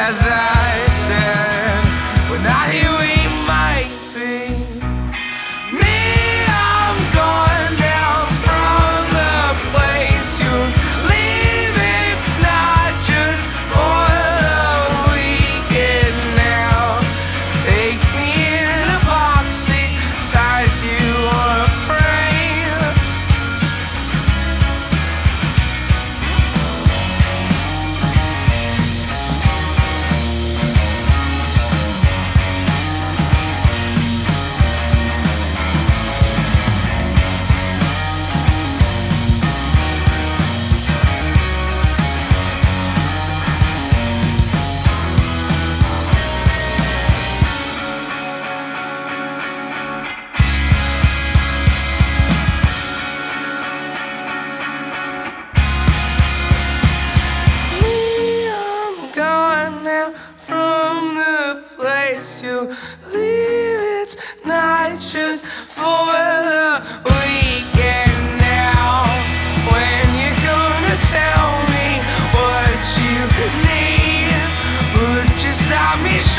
as I said, we're not who we might be. Me, I'm gone now from the place you leave. It's not just for the weekend now. Take me in a box beside you or a frame. I'm gone now from the place you leave. It's not just for the weekend now. When you're gonna tell me what you need, would you stop me